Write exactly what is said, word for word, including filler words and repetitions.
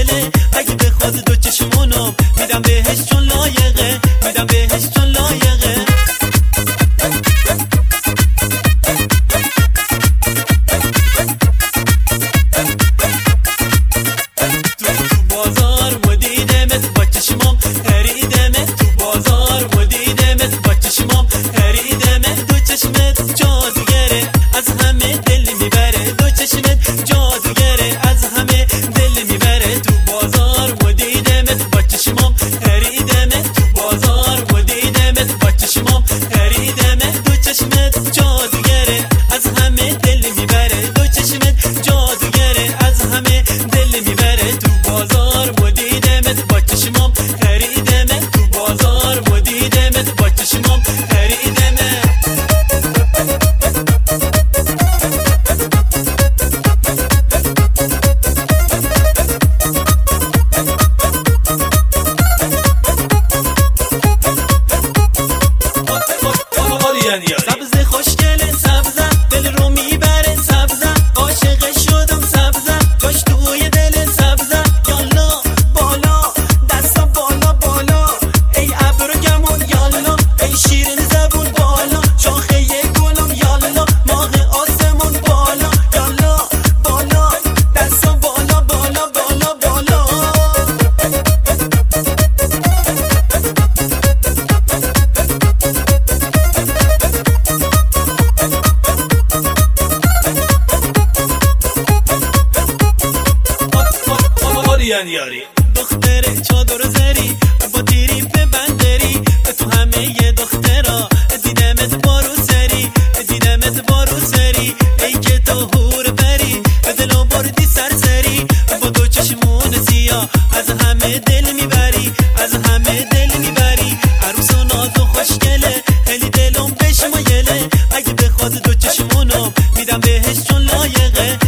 خوشگله، اگه بخواد دو چشمونم میدم بهش چون لایقه، میدم بهش چون لایقه. سبز خوشگله سبزم دل رو میبره سبزم عاشق شدم سبزم جاش توی دل سبزم یالا بالا دستا بالا بالا ای ابرو گمون یالا ای شیرین زبون بالا شاخه گلم یالا ماه آسمون بالا یالا بالا دستا بالا بالا بالا بالا یاری دختر چادر زری با تیری به بندری تو همه ی دخترا دیدمت بارو سری دیدمت بارو سری ای که تو هور پری دلو بردی سرسری با دو چشمون سیاه از همه دل میبری از همه دل میبری عروس و ناز و خوشگله خیلی دلم بهش مایله اگه بخواد دو چشمونم میدم بهش چون لایقه